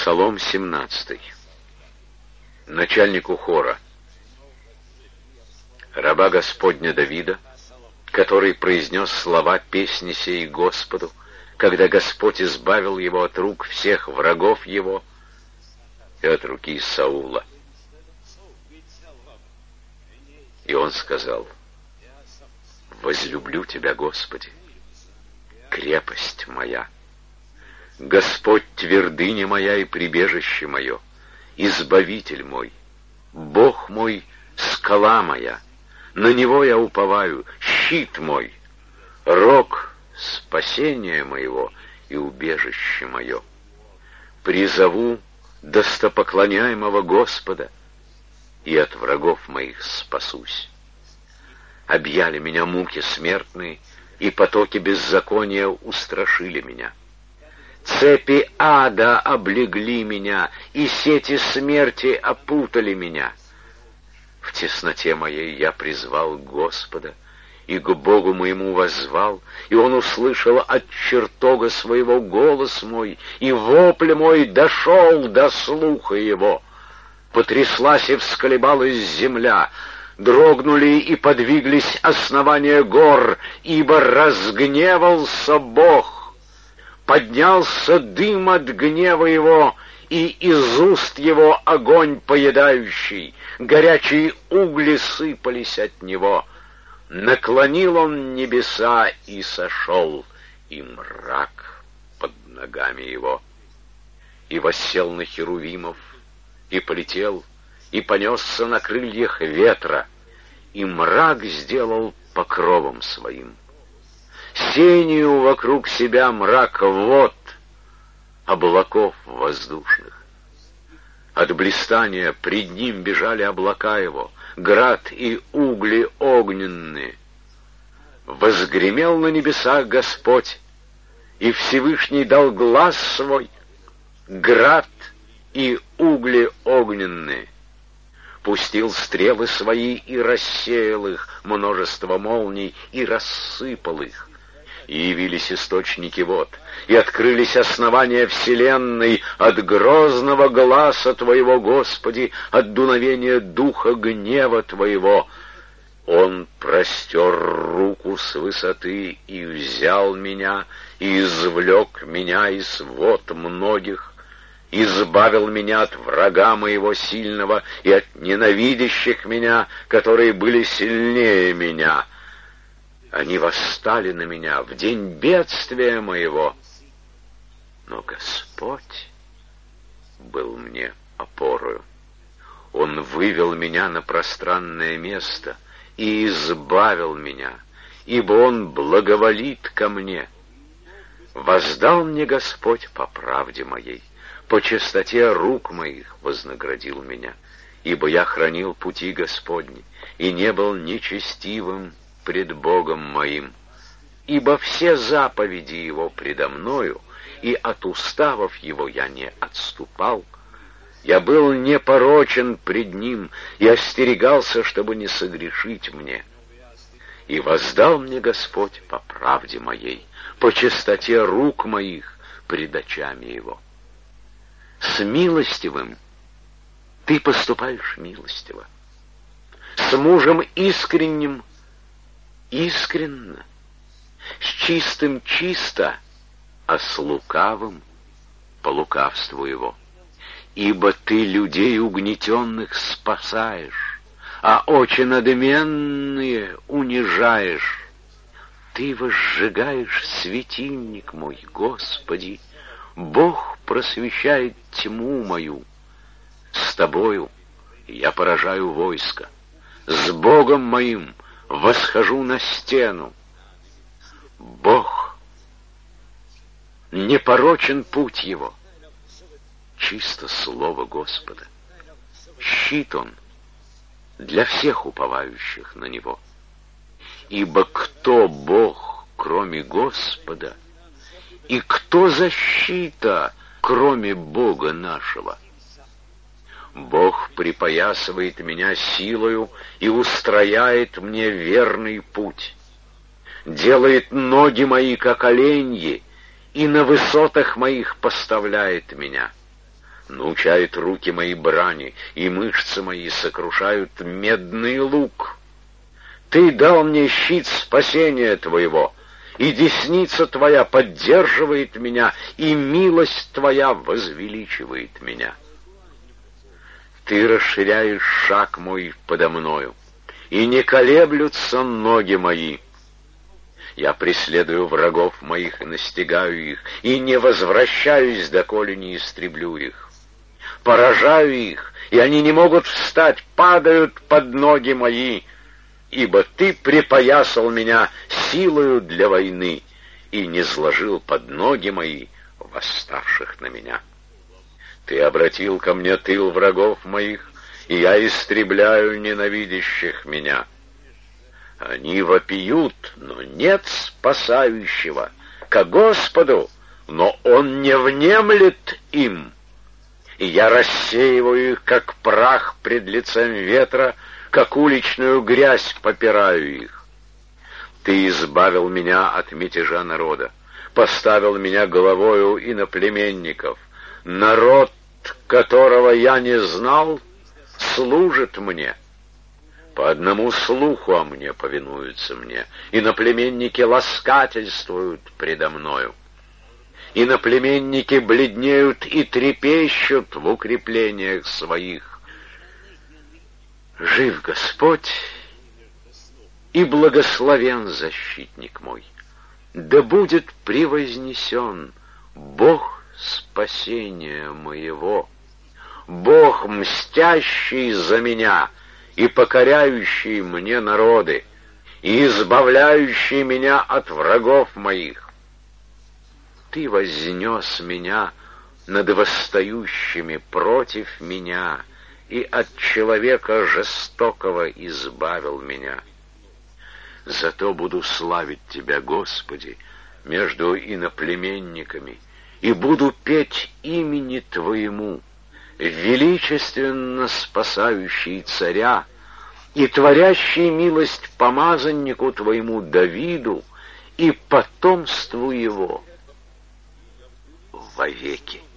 Псалом 17. Начальнику хора. Раба Господня Давида, который произнес слова песни сей Господу, когда Господь избавил его от рук всех врагов его и от руки Саула. И он сказал: «Возлюблю Тебя, Господи, крепость моя. Господь твердыня моя и прибежище мое, избавитель мой, Бог мой, скала моя, на Него я уповаю, щит мой, рог спасения моего и убежище мое. Призову достопоклоняемого Господа, и от врагов моих спасусь. Объяли меня муки смертные, и потоки беззакония устрашили меня. Цепи ада облегли меня, и сети смерти опутали меня. В тесноте моей я призвал Господа, и к Богу моему воззвал, и Он услышал от чертога своего голос мой, и вопль мой дошел до слуха его. Потряслась и всколебалась земля, дрогнули и подвиглись основания гор, ибо разгневался Бог. Поднялся дым от гнева его, и из уст его огонь поедающий, горячие угли сыпались от него. Наклонил он небеса и сошел, и мрак под ногами его. И воссел на херувимов, и полетел, и понесся на крыльях ветра, и мрак сделал покровом своим. Сенью вокруг себя мрак вод, облаков воздушных. От блистания пред ним бежали облака его, град и угли огненные. Возгремел на небесах Господь, и Всевышний дал глас свой, град и угли огненные. Пустил стрелы свои и рассеял их, множество молний, и рассыпал их. И явились источники вод, и открылись основания вселенной от грозного гласа Твоего, Господи, от дуновения духа гнева Твоего. Он простер руку с высоты и взял меня, и извлек меня из вод многих, избавил меня от врага моего сильного и от ненавидящих меня, которые были сильнее меня. Они восстали на меня в день бедствия моего, но Господь был мне опорою. Он вывел меня на пространное место и избавил меня, ибо Он благоволит ко мне. Воздал мне Господь по правде моей, по чистоте рук моих вознаградил меня, ибо я хранил пути Господни и не был нечестивым пред Богом моим, ибо все заповеди Его предо мною, и от уставов Его я не отступал. Я был непорочен пред Ним и остерегался, чтобы не согрешить мне. И воздал мне Господь по правде моей, по чистоте рук моих пред очами Его. С милостивым ты поступаешь милостиво, с мужем искренним искренно, с чистым чисто, а с лукавым по лукавству его. Ибо ты людей угнетенных спасаешь, а очи надменные унижаешь. Ты возжигаешь светильник мой, Господи, Бог просвещает тьму мою. С тобою я поражаю войско, с Богом моим восхожу на стену. Бог, непорочен путь его, чисто слово Господа. Щит он для всех уповающих на него. Ибо кто Бог, кроме Господа, и кто защита, кроме Бога нашего? Бог припоясывает меня силою и устрояет мне верный путь, делает ноги мои, как оленьи, и на высотах моих поставляет меня. научает руки мои брани, и мышцы мои сокрушают медный лук. Ты дал мне щит спасения Твоего, и десница Твоя поддерживает меня, и милость Твоя возвеличивает меня. Ты расширяешь шаг мой подо мною, и не колеблются ноги мои. Я преследую врагов моих и настигаю их, и не возвращаюсь, доколе не истреблю их. Поражаю их, и они не могут встать, падают под ноги мои, ибо Ты припоясал меня силою для войны и не сложил под ноги мои восставших на меня. Ты обратил ко мне тыл врагов моих, и я истребляю ненавидящих меня. Они вопиют, но нет спасающего, ко Господу, но Он не внемлет им. И я рассеиваю их, как прах пред лицем ветра, как уличную грязь попираю их. Ты избавил меня от мятежа народа, поставил меня головою иноплеменников. Народ, которого я не знал, служит мне. По одному слуху о мне повинуются мне. Иноплеменники ласкательствуют предо мною. Иноплеменники бледнеют и трепещут в укреплениях своих. Жив Господь, и благословен защитник мой. Да будет превознесен Бог спасения моего, Бог, мстящий за меня и покоряющий мне народы, и избавляющий меня от врагов моих. Ты вознес меня над восстающими против меня, и от человека жестокого избавил меня. Зато буду славить Тебя, Господи, между иноплеменниками, и буду петь имени Твоему, величественно спасающий царя и творящий милость помазаннику Твоему Давиду и потомству его вовеки.